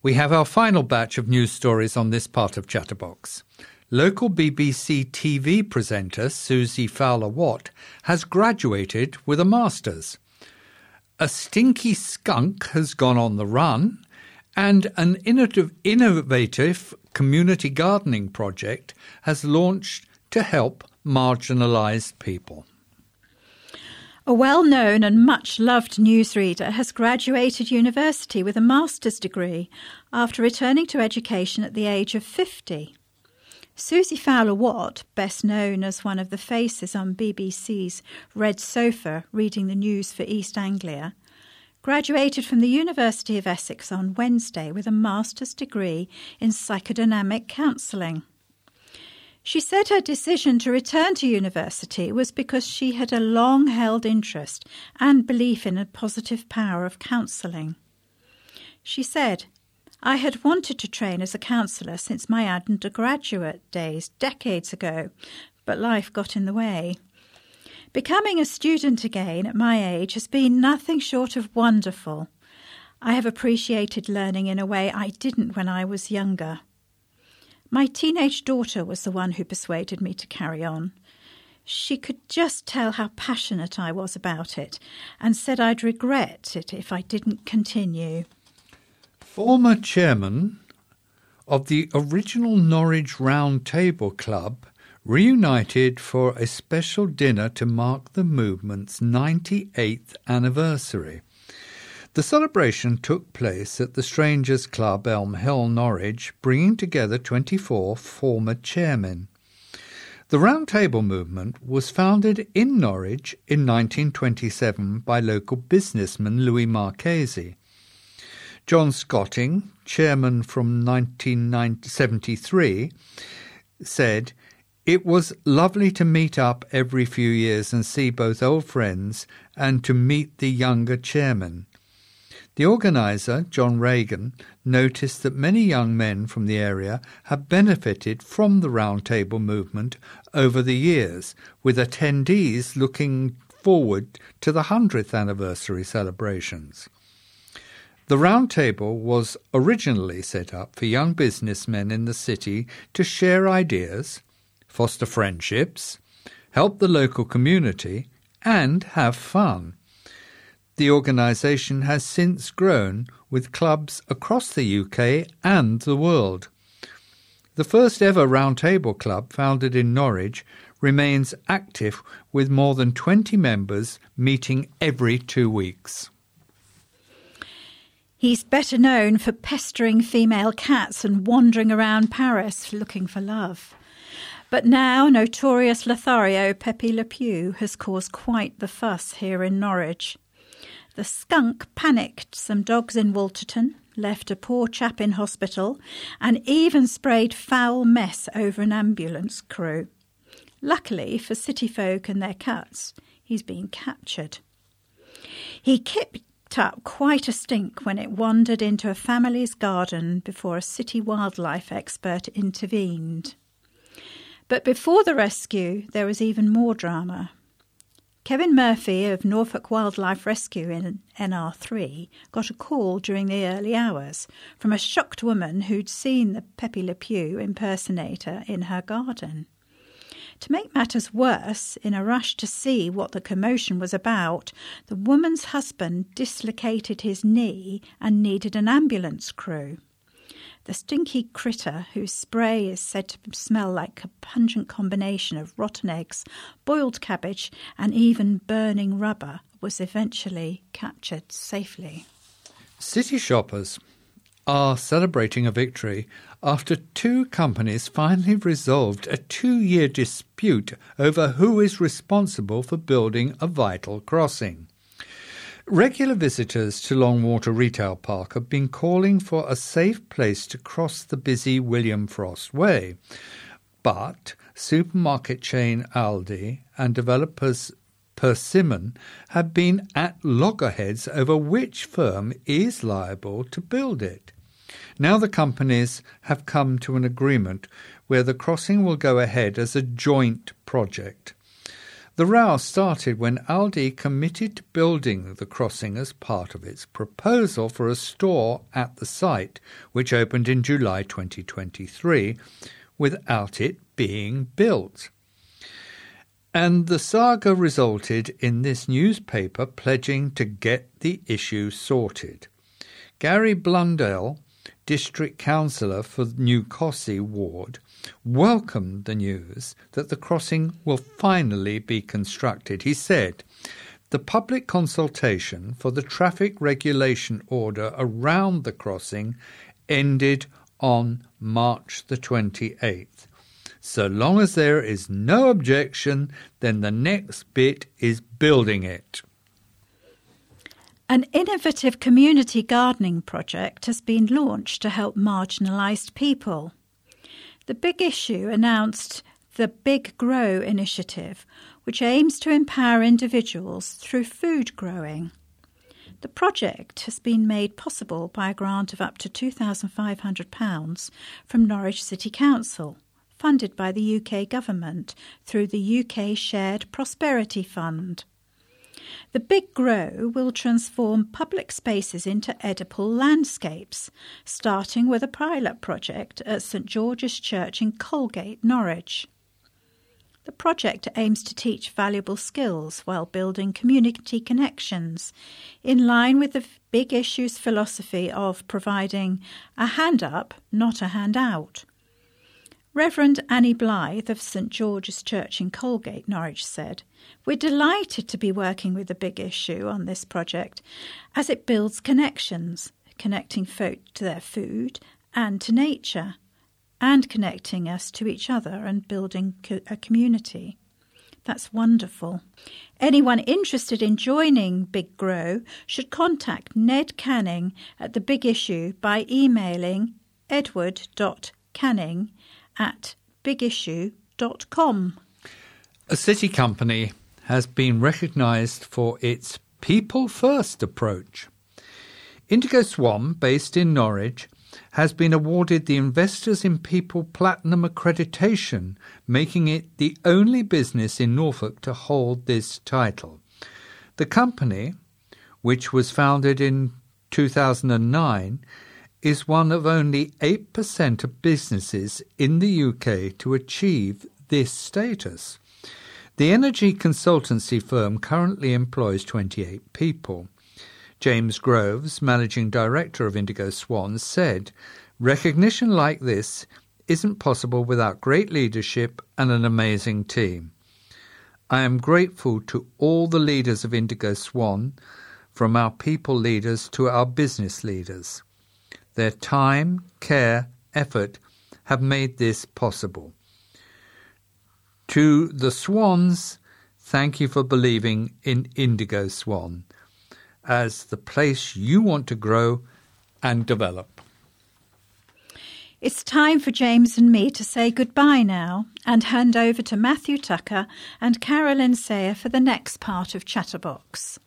We have our final batch of news stories on this part of Chatterbox. Local BBC TV presenter Susie Fowler-Watt has graduated with a master's. A stinky skunk has gone on the run, and an innovative community gardening project has launched to help marginalised people. A well-known and much-loved newsreader has graduated university with a master's degree after returning to education at the age of 50. Susie Fowler-Watt, best known as one of the faces on BBC's Red Sofa reading the news for East Anglia, graduated from the University of Essex on Wednesday with a master's degree in psychodynamic counselling. She said her decision to return to university was because she had a long-held interest and belief in the positive power of counselling. She said, "I had wanted to train as a counsellor since my undergraduate days, decades ago, but life got in the way. Becoming a student again at my age has been nothing short of wonderful. I have appreciated learning in a way I didn't when I was younger. My teenage daughter was the one who persuaded me to carry on. She could just tell how passionate I was about it and said I'd regret it if I didn't continue." Former chairman of the original Norwich Round Table Club reunited for a special dinner to mark the movement's 98th anniversary. The celebration took place at the Strangers Club, Elm Hill, Norwich, bringing together 24 former chairmen. The Round Table movement was founded in Norwich in 1927 by local businessman Louis Marchesi. John Scotting, chairman from 1973, said, "It was lovely to meet up every few years and see both old friends and to meet the younger chairman." The organiser, John Reagan, noticed that many young men from the area have benefited from the Round Table movement over the years, with attendees looking forward to the 100th anniversary celebrations. The Round Table was originally set up for young businessmen in the city to share ideas, foster friendships, help the local community, and have fun. The organisation has since grown with clubs across the UK and the world. The first ever Round Table Club, founded in Norwich, remains active with more than 20 members meeting every 2 weeks. He's better known for pestering female cats and wandering around Paris looking for love. But now notorious Lothario Pepe Le Pew has caused quite the fuss here in Norwich. The skunk panicked some dogs in Wolterton, left a poor chap in hospital, and even sprayed foul mess over an ambulance crew. Luckily for city folk and their cats, he's been captured. He kicked up quite a stink when it wandered into a family's garden before a city wildlife expert intervened. But before the rescue, there was even more drama. Kevin Murphy of Norfolk Wildlife Rescue in NR3 got a call during the early hours from a shocked woman who'd seen the Pepe Le Pew impersonator in her garden. To make matters worse, in a rush to see what the commotion was about, the woman's husband dislocated his knee and needed an ambulance crew. The stinky critter, whose spray is said to smell like a pungent combination of rotten eggs, boiled cabbage and even burning rubber, was eventually captured safely. City shoppers are celebrating a victory after 2 companies finally resolved a 2-year dispute over who is responsible for building a vital crossing. Regular visitors to Longwater Retail Park have been calling for a safe place to cross the busy William Frost Way. But supermarket chain Aldi and developers Persimmon have been at loggerheads over which firm is liable to build it. Now the companies have come to an agreement where the crossing will go ahead as a joint project. The row started when Aldi committed to building the crossing as part of its proposal for a store at the site, which opened in July 2023, without it being built. And the saga resulted in this newspaper pledging to get the issue sorted. Gary Blundell, District Councillor for New Cossey Ward, welcomed the news that the crossing will finally be constructed. He said, "The public consultation for the traffic regulation order around the crossing ended on March the 28th. So long as there is no objection, then the next bit is building it." An innovative community gardening project has been launched to help marginalised people. The Big Issue announced the Big Grow initiative, which aims to empower individuals through food growing. The project has been made possible by a grant of up to £2,500 from Norwich City Council, funded by the UK Government through the UK Shared Prosperity Fund. The Big Grow will transform public spaces into edible landscapes, starting with a pilot project at St George's Church in Colgate, Norwich. The project aims to teach valuable skills while building community connections, in line with the Big Issue's philosophy of providing a hand up, not a hand out. Reverend Annie Blythe of St George's Church in Colgate, Norwich, said, "We're delighted to be working with the Big Issue on this project as it builds connections, connecting folk to their food and to nature, and connecting us to each other and building a community." That's wonderful. Anyone interested in joining Big Grow should contact Ned Canning at the Big Issue by emailing edward.canning@bigissue.com. A city company has been recognised for its people-first approach. Indigo Swan, based in Norwich, has been awarded the Investors in People Platinum accreditation, making it the only business in Norfolk to hold this title. The company, which was founded in 2009, is one of only 8% of businesses in the UK to achieve this status. The energy consultancy firm currently employs 28 people. James Groves, managing director of Indigo Swan, said, "Recognition like this isn't possible without great leadership and an amazing team. I am grateful to all the leaders of Indigo Swan, from our people leaders to our business leaders. Their time, care, effort have made this possible. To the Swans, thank you for believing in Indigo Swan as the place you want to grow and develop." It's time for James and me to say goodbye now and hand over to Matthew Tucker and Carolyn Sayer for the next part of Chatterbox.